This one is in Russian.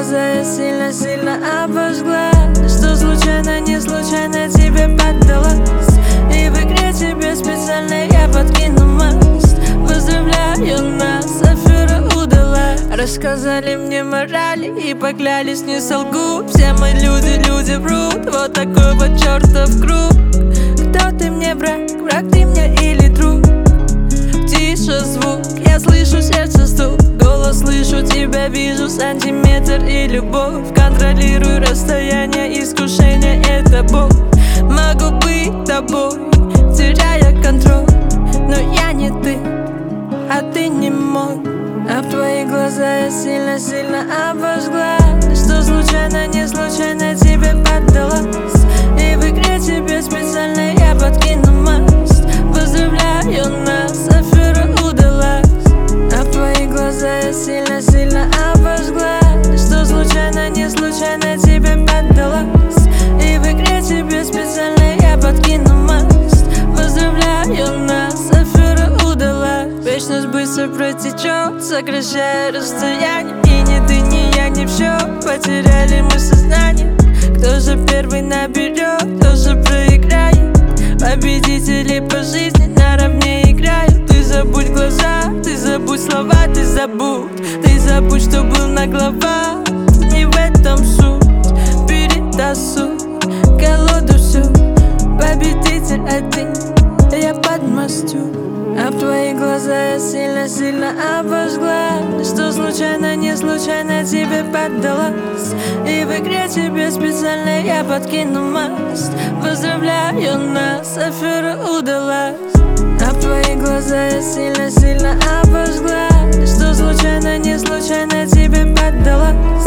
глаза я сильно-сильно обожгла. Что случайно, не случайно тебе поддалась. И в игре тебе специально я подкину мост. Поздравляю нас, афера удалась. Рассказали мне морали и поклялись, не солгут. Все мои люди врут, вот такой вот чертов круг. Кто ты мне, враг ты мне или друг? Тише звук, я слышу сердце стук. Голос слышу, тебя вижу, сантиметр и любовь. Контролирую расстояние, искушение — это боль. Могу быть тобой, теряя контроль, но я не ты, а ты не мой. А в твои глаза я сильно-сильно обожгла. Что случайно, не случайно тебе поддалась. И в игре тебе специально я подкину мост. Поздравляю нас, афера удалась. А в твои глаза я сильно-сильно обожгла. Что случайно, не случайно тебе поддалась. И в игре тебе специально я подкину мост. Поздравляю нас, афера удалась. Вечность быстро протечет, сокращая расстояние. И ни ты, ни я не в счет, потеряли мы сознание. Кто же первый наберет, кто же проиграет? Победители по жизни наравне играют. Ты забудь глаза, ты забудь слова, ты забудь, что был на главах. Не в этом суть, перетасуй колоду всю. Победитель один, я подмостю. А в твои глаза я сильно-сильно обожгла. Что случайно, не случайно тебе поддалась. И в игре тебе специально я подкину мост. Поздравляю нас, афера удалась. А в твои глаза я сильно-сильно обожгла. Что случайно, не случайно тебе поддалась.